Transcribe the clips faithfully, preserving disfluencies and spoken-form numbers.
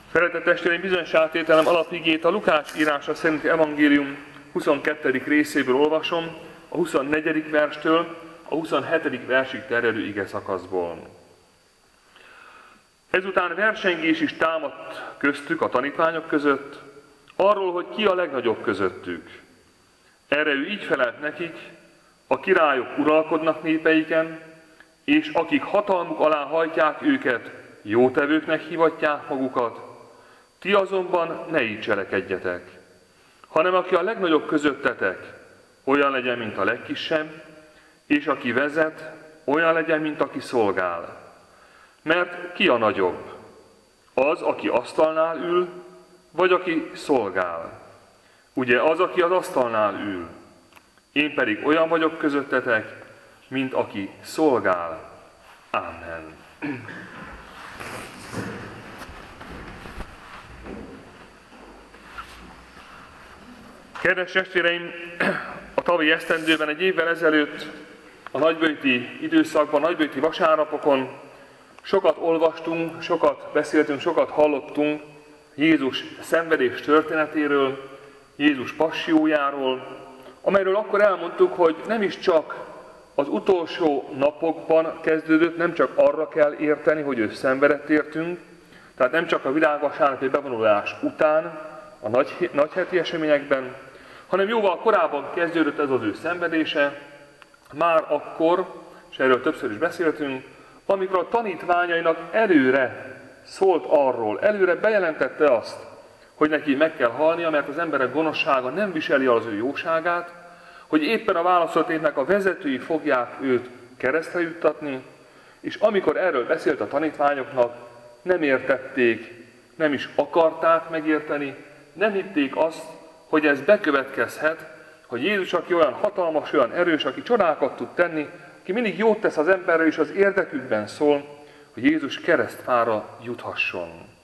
Szeretett testvéreim, bizonyságtételem alapigét a Lukács írása szerinti evangélium huszonkettedik részéből olvasom, a huszonnegyedik verstől a huszonhetedik versig terjedő ige szakaszból. Ezután versengés is támadt köztük, a tanítványok között, arról, hogy ki a legnagyobb közöttük. Erre ő így felelt nekik: a királyok uralkodnak népeiken, és akik hatalmuk alá hajtják őket, jótevőknek hivatják magukat, ti azonban ne így cselekedjetek, hanem aki a legnagyobb közöttetek, olyan legyen, mint a legkisebb, és aki vezet, olyan legyen, mint aki szolgál. Mert ki a nagyobb? Az, aki asztalnál ül, vagy aki szolgál? Ugye az, aki az asztalnál ül. Én pedig olyan vagyok közöttetek, mint aki szolgál. Amen. Kedves testvéreim, a tavalyi esztendőben egy évvel ezelőtt a nagyböjti időszakban, nagyböjti vasárnapokon sokat olvastunk, sokat beszéltünk, sokat hallottunk Jézus szenvedés történetéről, Jézus passziójáról, amelyről akkor elmondtuk, hogy nem is csak az utolsó napokban kezdődött, nem csak arra kell érteni, hogy ő szenvedett értünk, tehát nem csak a világvasárnapi bevonulás után, a nagy, nagyheti eseményekben, hanem jóval korábban kezdődött ez az ő szenvedése, már akkor, és erről többször is beszéltünk, amikor a tanítványainak előre szólt arról, előre bejelentette azt, hogy neki meg kell halnia, mert az emberek gonoszsága nem viseli az ő jóságát, hogy éppen a válaszolt népnek a vezetői fogják őt keresztre juttatni, és amikor erről beszélt a tanítványoknak, nem értették, nem is akarták megérteni, nem hitték azt, hogy ez bekövetkezhet, hogy Jézus, aki olyan hatalmas, olyan erős, aki csodákat tud tenni, aki mindig jót tesz az emberre, és az érdekükben szól, hogy Jézus keresztfára juthasson.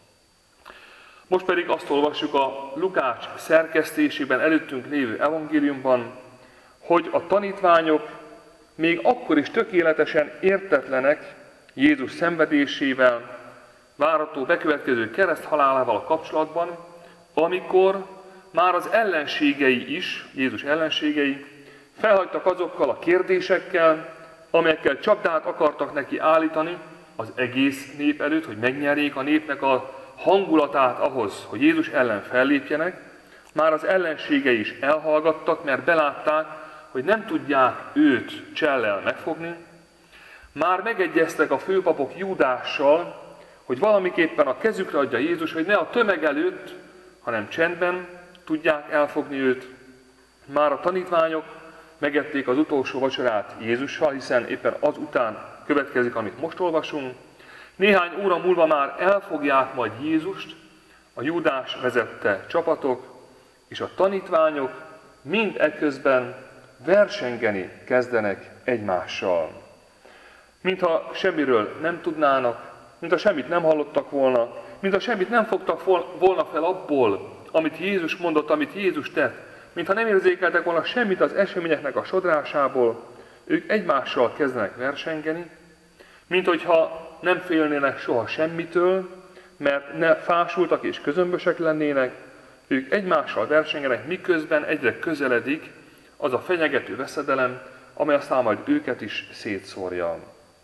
Most pedig azt olvassuk a Lukács szerkesztésében előttünk lévő evangéliumban, hogy a tanítványok még akkor is tökéletesen értetlenek Jézus szenvedésével, várható bekövetkező kereszthalálával kapcsolatban, amikor már az ellenségei is, Jézus ellenségei, felhagytak azokkal a kérdésekkel, amelyekkel csapdát akartak neki állítani az egész nép előtt, hogy megnyerjék a népnek a hangulatát ahhoz, hogy Jézus ellen fellépjenek. Már az ellenségei is elhallgattak, mert belátták, hogy nem tudják őt csellel megfogni. Már megegyeztek a főpapok Júdással, hogy valamiképpen a kezükre adja Jézus, hogy ne a tömeg előtt, hanem csendben tudják elfogni őt. Már a tanítványok megették az utolsó vacsorát Jézussal, hiszen éppen az után következik, amit most olvasunk. Néhány óra múlva már elfogják majd Jézust a Júdás vezette csapatok, és a tanítványok mind ekközben versengeni kezdenek egymással. Mintha semmiről nem tudnának, mintha semmit nem hallottak volna, mintha semmit nem fogtak volna fel abból, amit Jézus mondott, amit Jézus tett, mintha nem érzékeltek volna semmit az eseményeknek a sodrásából, ők egymással kezdenek versengeni, mint hogyha nem félnének soha semmitől, mert ne fásultak és közömbösek lennének, ők egymással versengenek, miközben egyre közeledik az a fenyegető veszedelem, amely aztán majd őket is szétszórja.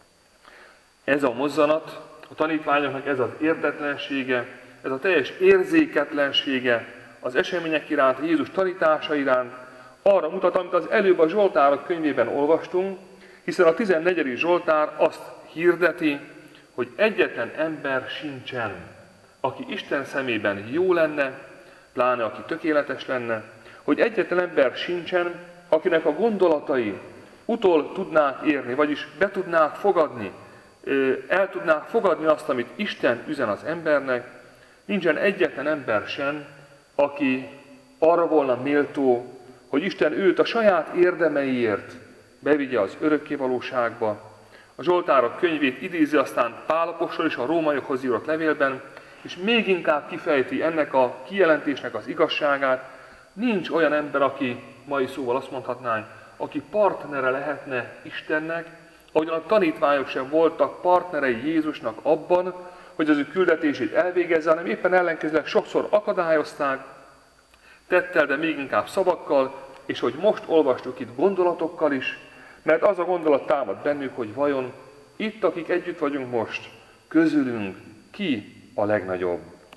Ez a mozzanat, a tanítványoknak ez az értetlensége, ez a teljes érzéketlensége az események iránt, Jézus tanítása iránt arra mutat, amit az előbb a Zsoltárok könyvében olvastunk, hiszen a tizennegyedik Zsoltár azt hirdeti, hogy egyetlen ember sincsen, aki Isten szemében jó lenne, pláne aki tökéletes lenne, hogy egyetlen ember sincsen, akinek a gondolatai utol tudnák érni, vagyis be tudnák fogadni, el tudnák fogadni azt, amit Isten üzen az embernek. Nincsen egyetlen ember sem, aki arra volna méltó, hogy Isten őt a saját érdemeiért bevigye az örökkévalóságba. A Zsoltárok könyvét idézi aztán Pál apostol is a rómaiakhoz írott levélben, és még inkább kifejti ennek a kijelentésnek az igazságát. Nincs olyan ember, aki, mai szóval azt mondhatnánk, aki partnere lehetne Istennek, ahogyan a tanítványok sem voltak partnerei Jézusnak abban, hogy az ő küldetését elvégezze, hanem éppen ellenkezőleg sokszor akadályozták, tettel, de még inkább szavakkal, és hogy most olvastuk itt gondolatokkal is, mert az a gondolat támad bennük, hogy vajon itt, akik együtt vagyunk most, közülünk ki a legnagyobb.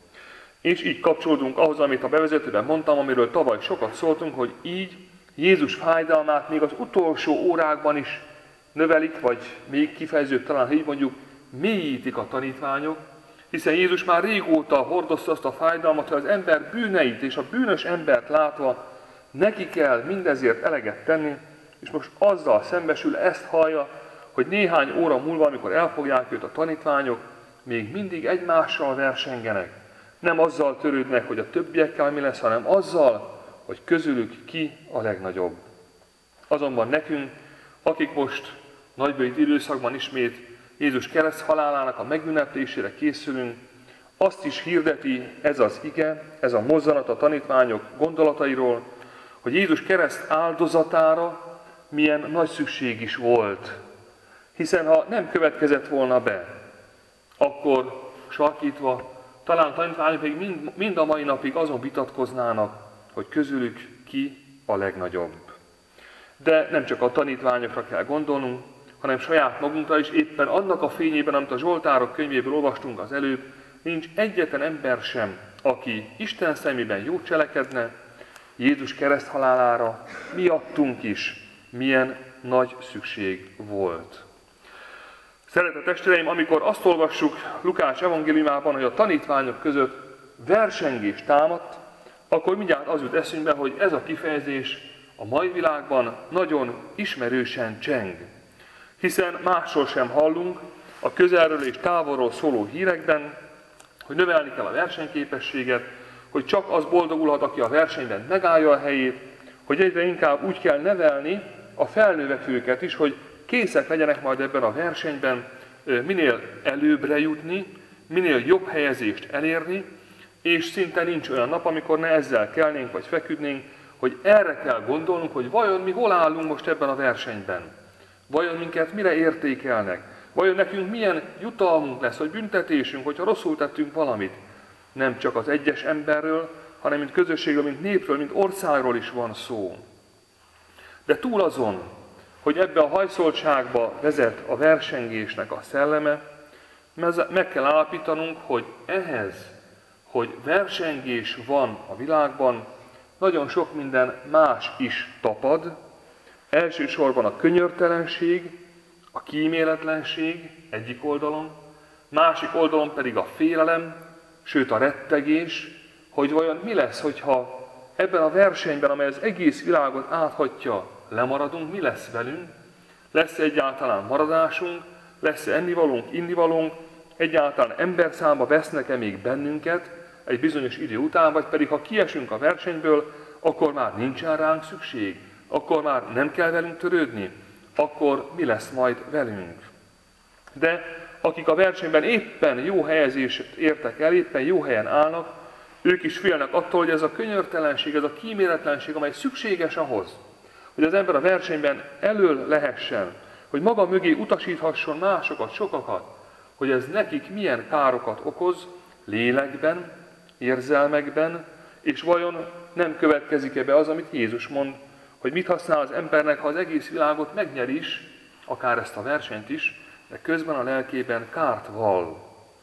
És így kapcsolódunk ahhoz, amit a bevezetőben mondtam, amiről tavaly sokat szóltunk, hogy így Jézus fájdalmát még az utolsó órákban is növelik, vagy még kifejezőbb talán, így mondjuk, mélyítik a tanítványok, hiszen Jézus már régóta hordozta azt a fájdalmat, hogy az ember bűneit és a bűnös embert látva neki kell mindezért eleget tenni, és most azzal szembesül, ezt hallja, hogy néhány óra múlva, amikor elfogják őt a tanítványok, még mindig egymással versengenek. Nem azzal törődnek, hogy a többiekkel mi lesz, hanem azzal, hogy közülük ki a legnagyobb. Azonban nekünk, akik most nagybőjt időszakban ismét Jézus kereszt halálának a megünneplésére készülünk, azt is hirdeti ez az ige, ez a mozzanat a tanítványok gondolatairól, hogy Jézus kereszt áldozatára milyen nagy szükség is volt. Hiszen ha nem következett volna be, akkor sarkítva, talán tanítványok még mind, mind a mai napig azon vitatkoznának, hogy közülük ki a legnagyobb. De nem csak a tanítványokra kell gondolnunk, hanem saját magunkra is, éppen annak a fényében, amit a Zsoltárok könyvéből olvastunk az előbb, nincs egyetlen ember sem, aki Isten szemében jót cselekedne, Jézus kereszthalálára miattunk is milyen nagy szükség volt. Szeretett testvéreim, amikor azt olvassuk Lukács evangéliumában, hogy a tanítványok között versengés támadt, akkor mindjárt az jut eszünkbe, hogy ez a kifejezés a mai világban nagyon ismerősen cseng. Hiszen másról sem hallunk a közelről és távolról szóló hírekben, hogy növelni kell a versenyképességet, hogy csak az boldogulhat, aki a versenyben megállja a helyét, hogy egyre inkább úgy kell nevelni a felnövekvőket is, hogy készek legyenek majd ebben a versenyben minél előbbre jutni, minél jobb helyezést elérni, és szinte nincs olyan nap, amikor ne ezzel kelnénk vagy feküdnénk, hogy erre kell gondolnunk, hogy vajon mi hol állunk most ebben a versenyben. Vajon minket mire értékelnek? Vajon nekünk milyen jutalmunk lesz, vagy büntetésünk, hogyha rosszul tettünk valamit? Nem csak az egyes emberről, hanem mint közösségről, mint népről, mint országról is van szó. De túl azon, hogy ebbe a hajszoltságba vezet a versengésnek a szelleme, meg kell állapítanunk, hogy ehhez, hogy versengés van a világban, nagyon sok minden más is tapad. Elsősorban a könyörtelenség, a kíméletlenség egyik oldalon, másik oldalon pedig a félelem, sőt a rettegés, hogy vajon mi lesz, hogyha ebben a versenyben, amely az egész világot áthatja, lemaradunk, mi lesz velünk? Lesz egyáltalán maradásunk? Lesz ennivalónk, innivalónk? Egyáltalán emberszámba vesznek-e még bennünket egy bizonyos idő után, vagy pedig ha kiesünk a versenyből, akkor már nincsen ránk szükség, akkor már nem kell velünk törődni, akkor mi lesz majd velünk? De akik a versenyben éppen jó helyezést értek el, éppen jó helyen állnak, ők is félnek attól, hogy ez a könyörtelenség, ez a kíméletlenség, amely szükséges ahhoz, hogy az ember a versenyben elől lehessen, hogy maga mögé utasíthasson másokat, sokakat, hogy ez nekik milyen károkat okoz lélekben, érzelmekben, és vajon nem következik-e be az, amit Jézus mond, hogy mit használ az embernek, ha az egész világot megnyer is, akár ezt a versenyt is, de közben a lelkében kárt vall.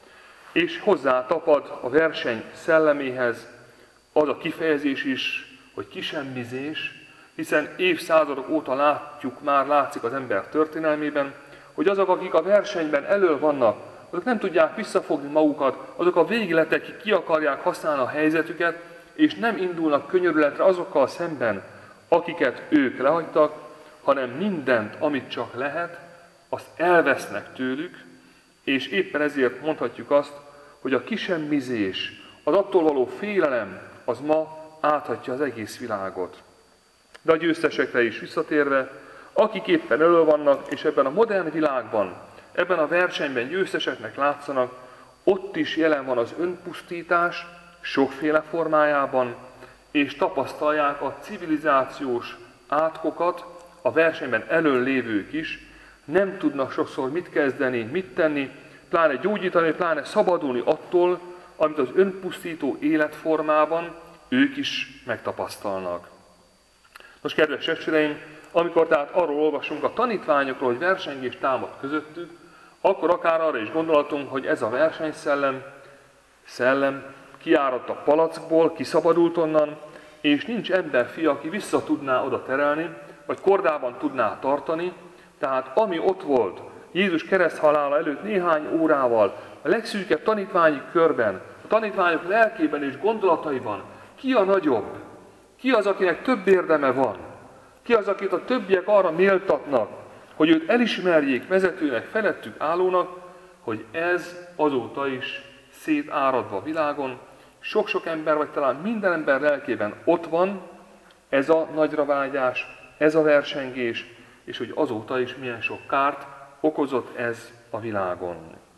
És hozzá tapad a verseny szelleméhez az a kifejezés is, hogy kisemmizés, hiszen évszázadok óta látjuk, már látszik az ember történelmében, hogy azok, akik a versenyben elől vannak, azok nem tudják visszafogni magukat, azok a végletek ki akarják használni a helyzetüket, és nem indulnak könyörületre azokkal szemben, akiket ők lehagytak, hanem mindent, amit csak lehet, azt elvesznek tőlük, és éppen ezért mondhatjuk azt, hogy a kisemmizés, az attól való félelem, az ma áthatja az egész világot. De a győztesekre is visszatérve, akik éppen elő vannak, és ebben a modern világban, ebben a versenyben győzteseknek látszanak, ott is jelen van az önpusztítás sokféle formájában, és tapasztalják a civilizációs átkokat, a versenyben elől lévők is, nem tudnak sokszor mit kezdeni, mit tenni, pláne gyógyítani, pláne szabadulni attól, amit az önpusztító életformában ők is megtapasztalnak. Most, kedves testvéreim, amikor tehát arról olvasunk a tanítványokról, hogy versengés támad közöttük, akkor akár arra is gondolatunk, hogy ez a versenyszellem, szellem kiáradt a palackból, kiszabadult onnan, és nincs emberfia, aki vissza tudná oda terelni, vagy kordában tudná tartani. Tehát ami ott volt Jézus kereszthalála előtt néhány órával, a legszűkebb tanítványi körben, a tanítványok lelkében és gondolataiban, ki a nagyobb? Ki az, akinek több érdeme van? Ki az, akit a többiek arra méltatnak, hogy őt elismerjék vezetőnek, felettük állónak, hogy ez azóta is szétáradva a világon, sok-sok ember, vagy talán minden ember lelkében ott van ez a nagyravágyás, ez a versengés, és hogy azóta is milyen sok kárt okozott ez a világon.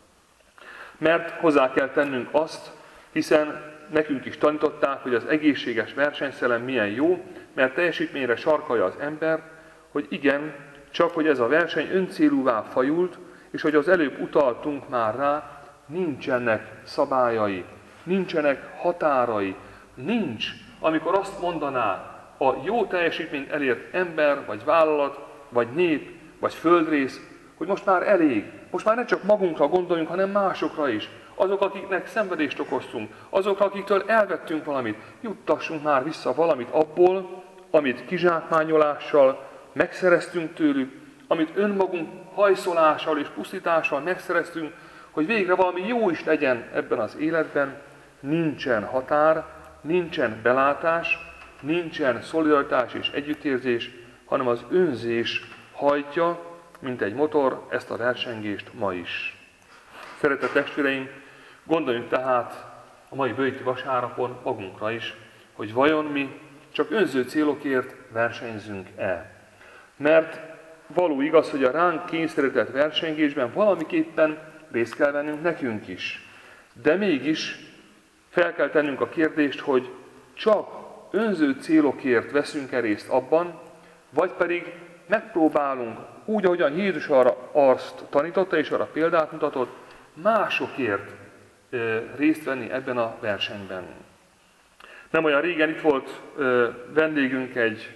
Mert hozzá kell tennünk azt, hiszen nekünk is tanították, hogy az egészséges versenyszellem milyen jó, mert teljesítményre sarkalja az ember, hogy igen, csak hogy ez a verseny öncélúvá fajult, és hogy az előbb utaltunk már rá, nincsenek szabályai, nincsenek határai, nincs, amikor azt mondaná a jó teljesítményt elért ember, vagy vállalat, vagy nép, vagy földrész, hogy most már elég, most már ne csak magunkra gondoljunk, hanem másokra is. Azok, akiknek szenvedést okoztunk, azok, akiktől elvettünk valamit, juttassunk már vissza valamit abból, amit kizsákmányolással megszereztünk tőlük, amit önmagunk hajszolással és pusztítással megszereztünk, hogy végre valami jó is legyen ebben az életben. Nincsen határ, nincsen belátás, nincsen szolidaritás és együttérzés, hanem az önzés hajtja, mint egy motor, ezt a versengést ma is. Szeretett testvéreim, gondoljunk tehát a mai bőjti vasárnapon magunkra is, hogy vajon mi csak önző célokért versenyzünk-e. Mert való igaz, hogy a ránk kényszerített versengésben valamiképpen részt kell vennünk nekünk is. De mégis fel kell tennünk a kérdést, hogy csak önző célokért veszünk-e részt abban, vagy pedig megpróbálunk úgy, ahogyan Jézus arra azt tanította és arra példát mutatott, másokért részt venni ebben a versenyben. Nem olyan régen itt volt vendégünk egy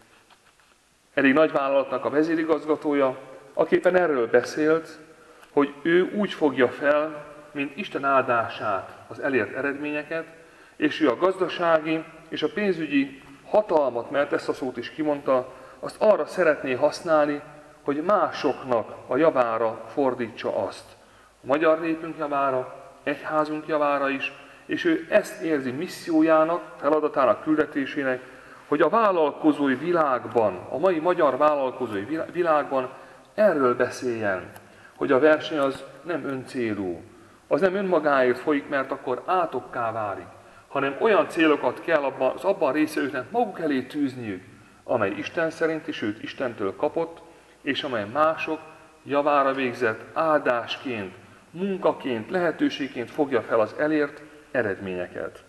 elég nagy vállalatnak a vezérigazgatója, aki éppen erről beszélt, hogy ő úgy fogja fel, mint Isten áldását az elért eredményeket, és ő a gazdasági és a pénzügyi hatalmat, mert ezt a szót is kimondta, azt arra szeretné használni, hogy másoknak a javára fordítsa azt. A magyar népünk javára, egyházunk javára is, és ő ezt érzi missziójának, feladatának, küldetésének, hogy a vállalkozói világban, a mai magyar vállalkozói világban erről beszéljen, hogy a verseny az nem öncélú, az nem önmagáért folyik, mert akkor átokká válik, hanem olyan célokat kell abban, az abban résztvevőknek maguk elé tűzniük, amely Isten szerint is őt Istentől kapott, és amely mások javára végzett áldásként, munkaként, lehetőségként fogja fel az elért eredményeket.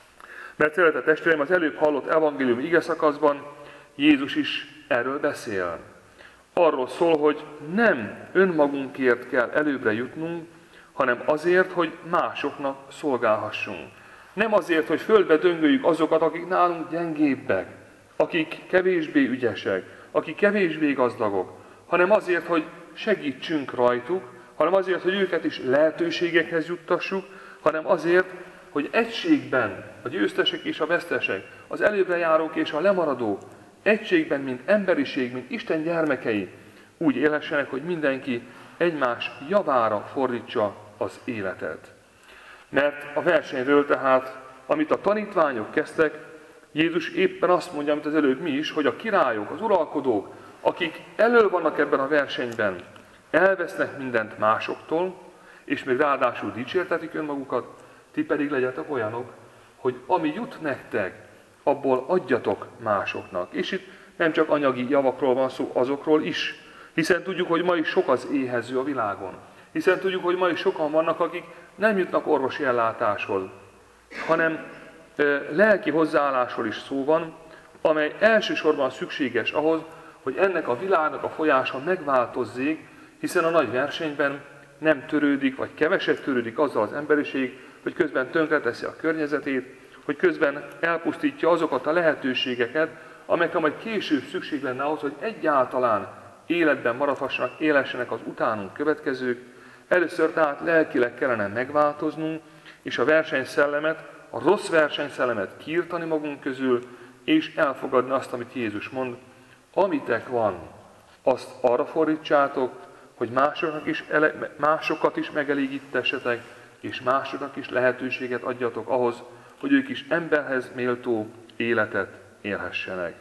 Mert szeretett testvéreim, az előbb hallott evangélium igeszakaszban Jézus is erről beszél. Arról szól, hogy nem önmagunkért kell előbbre jutnunk, hanem azért, hogy másoknak szolgálhassunk. Nem azért, hogy földbe döngöljük azokat, akik nálunk gyengébbek, akik kevésbé ügyesek, akik kevésbé gazdagok, hanem azért, hogy segítsünk rajtuk, hanem azért, hogy őket is lehetőségekhez juttassuk, hanem azért, hogy egységben a győztesek és a vesztesek, az előbbre járók és a lemaradók, egységben, mint emberiség, mint Isten gyermekei, úgy élhessenek, hogy mindenki egymás javára fordítsa az életet. Mert a versenyről tehát, amit a tanítványok kezdtek, Jézus éppen azt mondja, amit az előbb mi is, hogy a királyok, az uralkodók, akik elő vannak ebben a versenyben, elvesznek mindent másoktól, és még ráadásul dicsértetik önmagukat, ti pedig legyetek olyanok, hogy ami jut nektek, abból adjatok másoknak. És itt nem csak anyagi javakról van szó, azokról is. Hiszen tudjuk, hogy ma is sok az éhező a világon. Hiszen tudjuk, hogy ma is sokan vannak, akik nem jutnak orvosi ellátáshoz, hanem ö, lelki hozzáállásról is szó van, amely elsősorban szükséges ahhoz, hogy ennek a világnak a folyása megváltozzék, hiszen a nagy versenyben nem törődik, vagy keveset törődik azzal az emberiség, hogy közben tönkreteszi a környezetét, hogy közben elpusztítja azokat a lehetőségeket, amelyekre majd később szükség lenne ahhoz, hogy egyáltalán életben maradhassanak, élessenek az utánunk következők. Először tehát lelkileg kellene megváltoznunk, és a versenyszellemet, a rossz versenyszellemet kiirtani magunk közül, és elfogadni azt, amit Jézus mond. Amitek van, azt arra fordítsátok, hogy másoknak is ele, másokat is megelégítessetek, és másoknak is lehetőséget adjatok ahhoz, hogy ők is emberhez méltó életet élhessenek.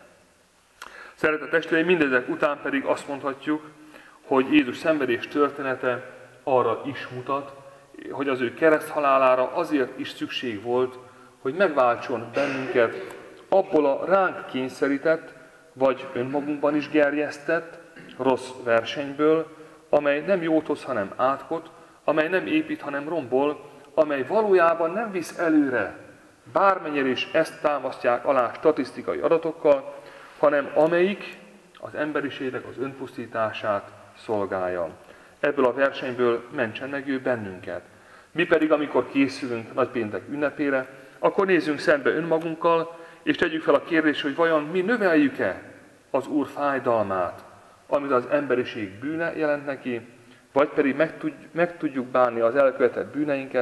Szeretett testvéreim, mindezek után pedig azt mondhatjuk, hogy Jézus szenvedés története arra is mutat, hogy az ő kereszthalálára azért is szükség volt, hogy megváltson bennünket abból a ránk kényszerített, vagy önmagunkban is gerjesztett rossz versenyből, amely nem jót hoz, hanem átkot, amely nem épít, hanem rombol, amely valójában nem visz előre, bármennyire is ezt támasztják alá statisztikai adatokkal, hanem amelyik az emberiségnek az önpusztítását szolgálja. Ebből a versenyből mentsen meg ő bennünket. Mi pedig, amikor készülünk nagypéntek ünnepére, akkor nézzünk szembe önmagunkkal, és tegyük fel a kérdést, hogy vajon mi növeljük-e az Úr fájdalmát, amit az emberiség bűne jelent neki, vagy pedig meg, tud, meg tudjuk bánni az elkövetett bűneinket,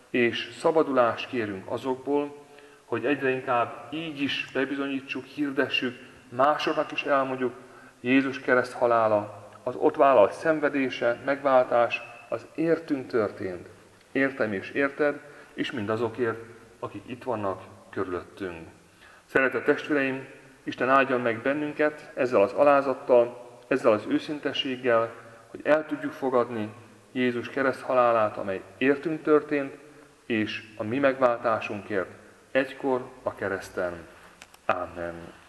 és szabadulást kérünk azokból, hogy egyre inkább így is bebizonyítsuk, hirdessük, másoknak is elmondjuk, Jézus kereszt halála, az ott vállalt szenvedése, megváltás, az értünk történt. Értem és érted, és mindazokért, akik itt vannak körülöttünk. Szeretett testvéreim, Isten áldjon meg bennünket ezzel az alázattal, ezzel az őszintességgel, hogy el tudjuk fogadni Jézus kereszt halálát, amely értünk történt, és a mi megváltásunkért egykor a kereszten. Amen.